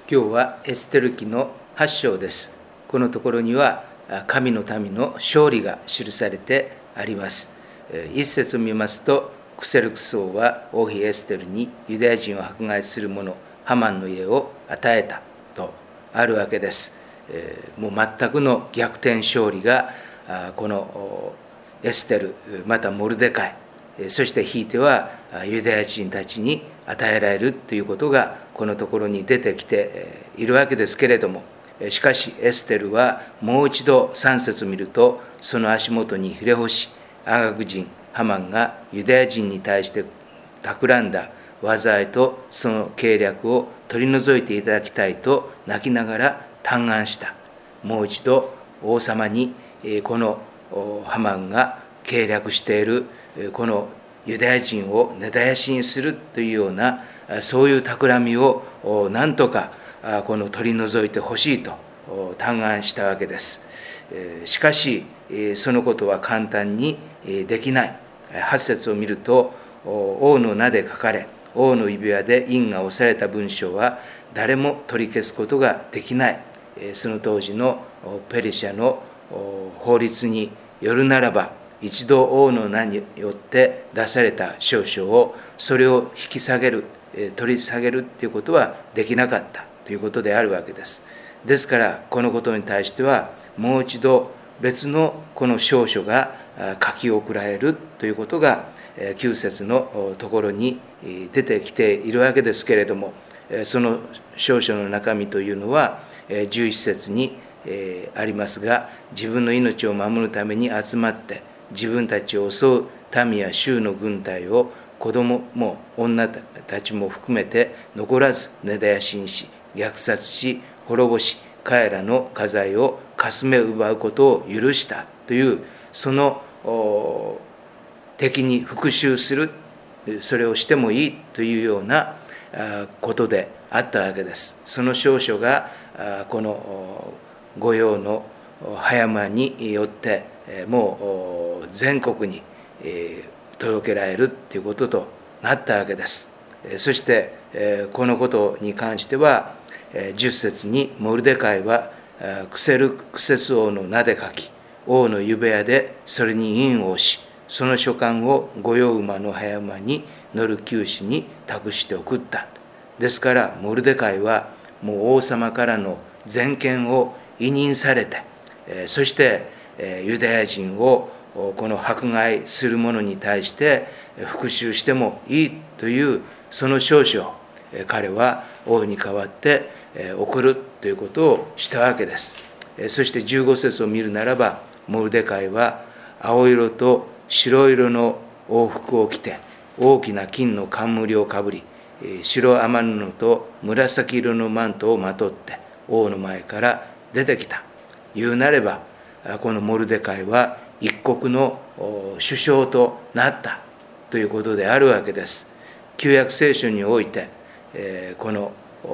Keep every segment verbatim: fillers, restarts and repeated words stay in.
今日はエステル記のはち章です。このところには神の民の勝利が記されてあります。一節を見ますと、クセルクス王は王妃エステルにユダヤ人を迫害する者ハマンの家を与えたとあるわけです。もう全くの逆転勝利がこのエステル、またモルデカイ、そしてひいてはユダヤ人たちに与えられるということがこのところに出てきているわけですけれども、しかしエステルはもう一度さん節を見ると、その足元にひれ伏し、アガグ人ハマンがユダヤ人に対して企んだ災いとその計略を取り除いていただきたいと泣きながら嘆願した。もう一度王様にこのハマンが計略しているこのユダヤ人を根絶やしにするというような、そういう企みを何とかこの取り除いてほしいと嘆願したわけです。しかしそのことは簡単にできない。はち節を見ると、王の名で書かれ王の指輪で印が押された文章は誰も取り消すことができない。その当時のペルシャの法律によるならば、一度王の名によって出された証書をそれを引き下げる、取り下げるということはできなかったということであるわけです。ですからこのことに対してはもう一度別のこの証書が書き送られるということがきゅう節のところに出てきているわけですけれども、その証書の中身というのはじゅういち節にありますが、自分の命を守るために集まって自分たちを襲う民や衆の軍隊を子供も女たちも含めて残らず根絶やしにし、虐殺し滅ぼし、彼らの家財をかすめ奪うことを許したという、その敵に復讐する、それをしてもいいというようなことであったわけです。その証書がこの御用の葉山によってもう全国に届けられるということとなったわけです。そしてこのことに関してはじゅっ節に、モルデカイはクセルクセス王の名で書き、王の指輪でそれに印を押し、その書簡を御用馬の葉山に乗る弓士に託して送った。ですからモルデカイはもう王様からの全権を委任されて、そしてユダヤ人をこの迫害する者に対して復讐してもいいというその証書を彼は王に代わって送るということをしたわけです。そしてじゅうご節を見るならば、モルデカイは青色と白色の王服を着て大きな金の冠をかぶり、白雨布と紫色のマントをまとって王の前から出てきた。言うなればこのモルデカイは一国の首相となったということであるわけです。旧約聖書においてこの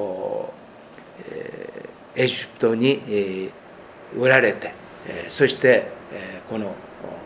エジプトに売られて、そしてこの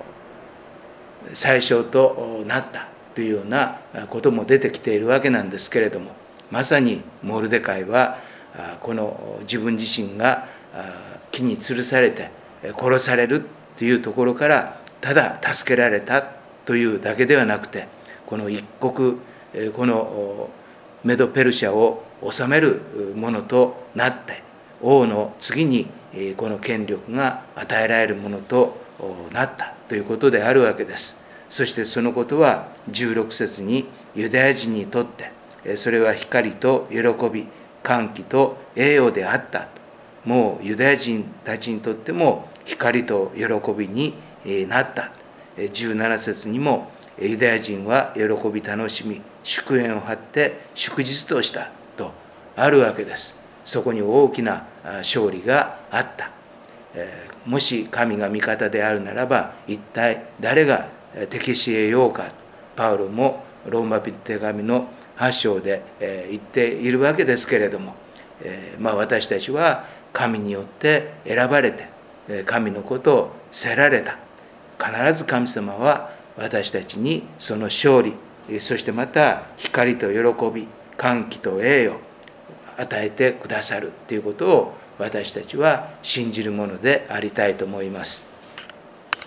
宰相となったというようなことも出てきているわけなんですけれども、まさにモルデカイはこの自分自身が木に吊るされて殺されるというところからただ助けられたというだけではなくて、この一国、このメドペルシャを治めるものとなって王の次にこの権力が与えられるものとなったということであるわけです。そしてそのことはじゅうろく節に、ユダヤ人にとってそれは光と喜び、歓喜と栄誉であった。もうユダヤ人たちにとっても光と喜びになった。じゅうなな節にも、ユダヤ人は喜び楽しみ祝宴を張って祝日としたとあるわけです。そこに大きな勝利があった。もし神が味方であるならば一体誰が敵視得ようか、パウロもローマ人手紙のはち章で言っているわけですけれども、まあ私たちは神によって選ばれて神のことをせられた。必ず神様は私たちにその勝利、そしてまた光と喜び、歓喜と栄誉、 与えてくださるということを私たちは信じるものでありたいと思います。